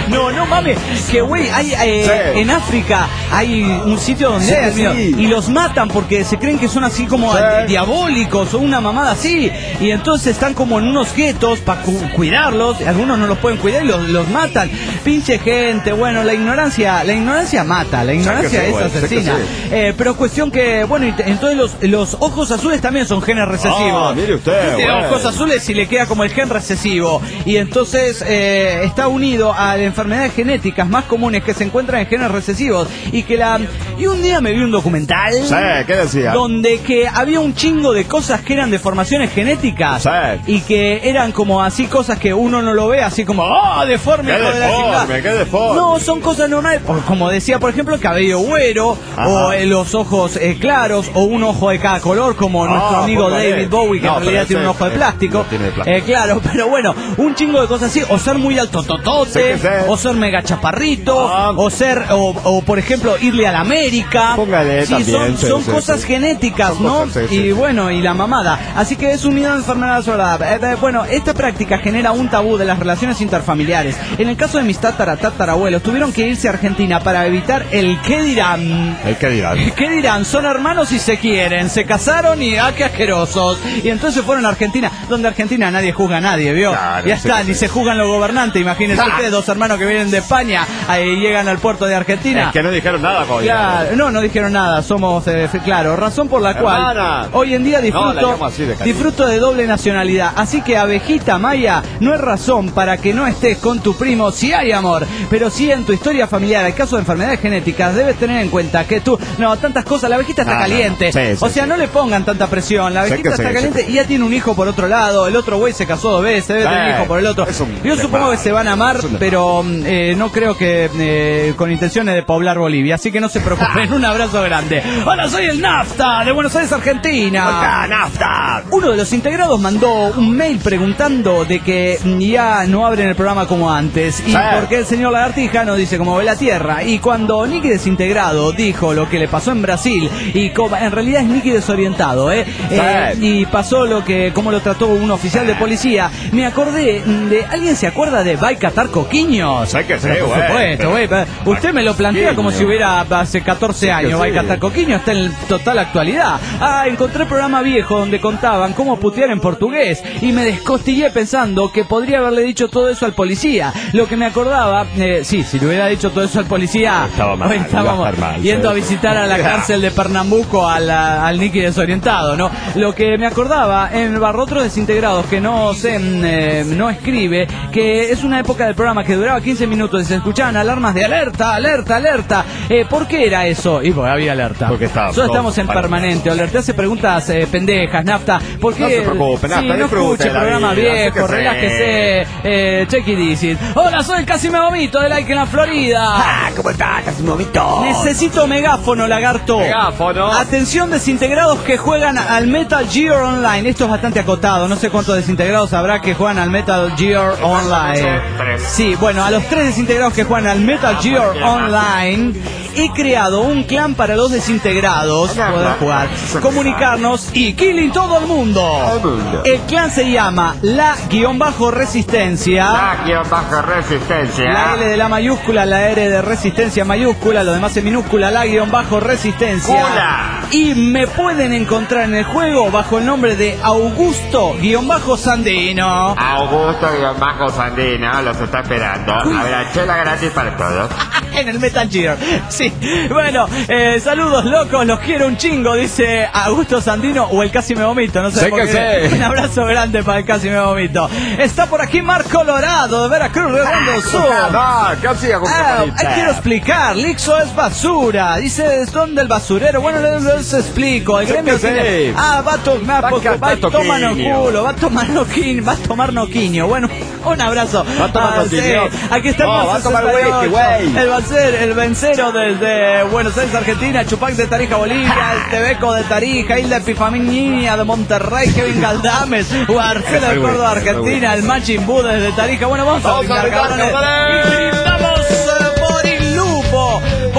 No, no mames, que güey, hay eh, sí. en África hay un sitio donde sí, hay sí. y los matan porque se creen que son así como sí. diabólicos o una mamada así, y entonces están como en unos guetos para cu cuidarlos, algunos no los pueden cuidar y los, los matan. Pinche gente, bueno, la ignorancia, la ignorancia mata, la ignorancia sí, es bueno, asesina. Sí. Eh, pero cuestión que, bueno, entonces los, los ojos azules también son genes recesivos. Ah, mire usted. Tiene bueno. ojos azules y le queda como el gen recesivo. Y entonces eh, está unido a enfermedades genéticas más comunes que se encuentran en genes recesivos. Y que la y un día me vi un documental. Sí, ¿qué decía? Donde que había un chingo de cosas que eran deformaciones genéticas. Sí. Y que eran como así cosas que uno no lo ve, así como, ¡oh, deforme! ¿Qué deforme? ¿Qué deforme? No, son cosas normales. Como decía, por ejemplo, el cabello güero, ajá. o eh, los ojos eh, claros, o un ojo de cada color, como oh, nuestro amigo David Bowie, que no, en realidad tiene un ojo de plástico. No de plástico. Eh, claro, pero bueno, un chingo de cosas así, o ser muy alto totote, sí, o ser mega chaparrito, ah. o ser, o, o por ejemplo, irle a la América. Póngale sí, también. Son, sí, son sí, cosas sí. genéticas, son ¿no? Cosas, sí, y sí. bueno, y la mamada. Así que es unida a enfermedades soldadas. Eh, bueno, esta práctica genera un tabú de las relaciones interfamiliares. En el caso de mis tatara, tatarabuelos, tuvieron que irse a Argentina para evitar el qué dirán. El qué dirán. ¿Qué dirán? Son hermanos y se quieren, se casaron y ah, qué asquerosos. Y entonces fueron a Argentina, donde Argentina nadie juzga a nadie, ¿vio? Claro, ya sí, está, sí, ni sí. se juzgan los gobernantes. Imagínense ah. ustedes, dos hermanos que vienen de España, ahí llegan al puerto de Argentina. Es que no dijeron nada, coño. Claro, no, no dijeron nada, somos, eh, claro, razón por la Hermana. cual hoy en día disfruto, no, de disfruto de doble nacionalidad. Así que, abejita Maya, no es razón para que no estés con tu primo si hay amor, pero sí en tu historia familiar, el caso de enfermedades genéticas, debes tener en cuenta que tú, no, tantas cosas, la abejita está ah, caliente, no, no. Sí, sí, o sea, sí. no le pongan tanta presión, la abejita está sí, caliente sí. y ya tiene un hijo por otro lado, el otro güey se casó dos veces, debe sí. tener un hijo por el otro. Yo supongo que se van a amar, pero eh, no creo que eh, con intenciones de poblar Bolivia, así que no se preocupen, un abrazo grande. Hola, soy el Nafta, de Buenos Aires, Argentina. Hola, Nafta. Uno de los integrados mandó un mail preguntando de que ya no abren el programa como antes y sí. porque el señor Lagartija no dice cómo ve la Tierra. Y cuando Nicky Desintegrado dijo lo que le pasó en Brasil, y como, en realidad es Nicky Desorientado, ¿eh? Sí. eh y pasó lo que, como lo trató un oficial de policía, me acordé de, ¿alguien se acuerda de Baicatar Coquiños? Sé que sí, Por supuesto, güey. Usted me lo plantea como si hubiera hace catorce años. Baicatar Coquiños está en total actualidad. Ah, encontré el programa viejo donde contaban cómo putear en portugués y me descostillé pensando que podría haberle dicho todo eso al policía. Lo que me acordaba, eh, sí, si le hubiera dicho todo eso al policía, estaba mal, hoy estábamos mal, yendo sí. a visitar a la cárcel de Pernambuco al, al Nicky Desorientado, ¿no? Lo que me acordaba en Barrotros Desintegrados, que no sé, eh, no escribe, que es una época del programa que duraba quince minutos y se escuchaban alarmas de alerta, alerta, alerta. Eh, ¿Por qué era eso? Y pues había alerta. Porque estaba, Nosotros estamos en permanente. Alerta hace preguntas eh, pendejas, Nafta. ¿Por qué? No se preocupe, Nafta, sí, no escuche programa vida, viejo, relájese, eh, check it easy. Hola, soy Casi Me Vomito de Like en la Florida. Ah, ¿cómo estás, Casi Me Vomito? Necesito megáfono, lagarto. Megáfono. Atención, desintegrados que juegan al Metal Gear Online. Esto es bastante acotado. No sé cuántos desintegrados habrá que juegan al Metal Gear Online. Sí, bueno, a los tres desintegrados que juegan al Metal Gear Online, he creado un clan para los desintegrados poder jugar, comunicarnos y killing todo el mundo. El clan se llama La guión bajo Resistencia. La guión bajo Resistencia. La L de la mayúscula, la R de Resistencia mayúscula, lo demás en minúscula, La guión bajo Resistencia. Hola. Y me pueden encontrar en el juego bajo el nombre de Augusto guión bajo Sandino. Augusto guión bajo Sandino, los está esperando. A ver, chela gratis para todos. En el Metal Gear. Sí. Bueno, eh, saludos locos, los quiero un chingo, dice Augusto Sandino o el Casi Me Vomito, no sé, sé por que qué. sé. Un abrazo grande para el Casi Me Vomito. Está por aquí Mar Colorado de Veracruz, Redondo del Sur. Ah, casi ah, quiero explicar, Lixo es basura. Dice, ¿dónde el basurero? Bueno, les, les explico. El gremio tiene... Ah, va a tomar, va, va a tomar no culo, va a tomar noquinho, va a tomar noquinho. Bueno, un abrazo. Va a tomar ah, sí. Aquí está oh, va a tomar whisky, güey. El vencer, el vencero desde Buenos Aires, Argentina, Chupac de Tarija, Bolivia, el Tebeco de Tarija, Hilda Epifaminia de Monterrey, Kevin Galdames, Marcelo de Córdoba, Argentina, el Machin Bú desde Tarija. Bueno, vamos a brindar, cabrones. Y brindamos por el lupo, por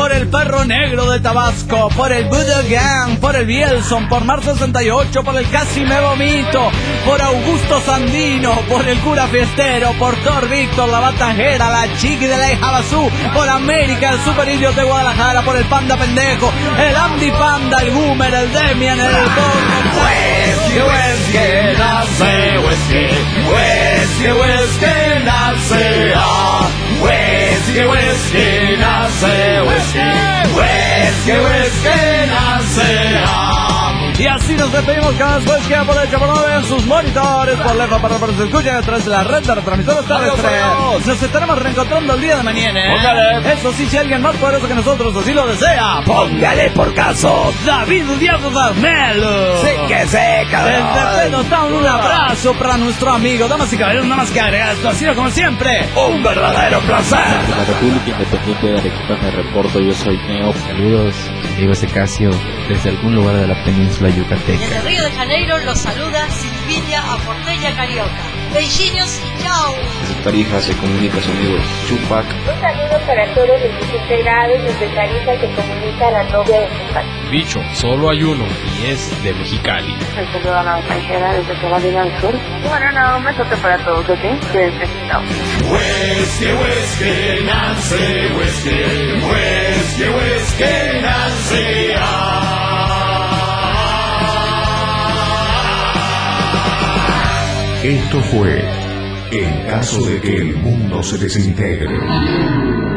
por el Perro Negro de Tabasco, por el Buddha Gang, por el Bielson, por Mar sesenta y ocho, por el Casi Me Vomito, por Augusto Sandino, por el Cura Fiestero, por Thor Víctor, la Batajera, la Chiqui de la Ijabazú, por América, el Super Indio de Guadalajara, por el Panda Pendejo, el Andy Panda, el Boomer, el Demian, el Bono. Whisky, whisky, nace, whisky, whisky, whisky, nace, ah, whisky, whisky, nace, whisky, whisky, whisky, nace, ah. Y así nos despedimos cada vez que aprovecha por no ver sus monitores por lefa para que se escuchen a través de la red de retransmisores terrestres. Nos estaremos reencontrando el día de mañana, ¿eh? Póngale. Eso sí, si alguien más poderoso que nosotros así lo desea, póngale por caso. David Diablo Darmelo. Sí que sé, cabrón. Desde Pedotón, un abrazo para nuestro amigo. Damas y caballeros, nada más que agregar esto. Ha sido como siempre un verdadero placer. De la República Independiente de Arequipa me reporto, yo soy Neo. Saludos, amigo Casio, desde algún lugar de la península yucateca. Desde Río de Janeiro los saluda Silvia Aporteña Carioca. Beijinhos y chao. Desde Tarija se comunica su amigo Chupac. Un saludo para todos los desintegrados desde Tarija se comunica la novia de Chupac. Bicho, solo hay uno y es de Mexicali. El saludo a la extranjera desde Carolina del Sur. Bueno, no, un besote para todos, ¿ok? Cuídense, chao. Whiskey, whiskey, Nancy, whiskey, whiskey, whiskey, Nancy, ah. Esto fue En caso de que el mundo se desintegre.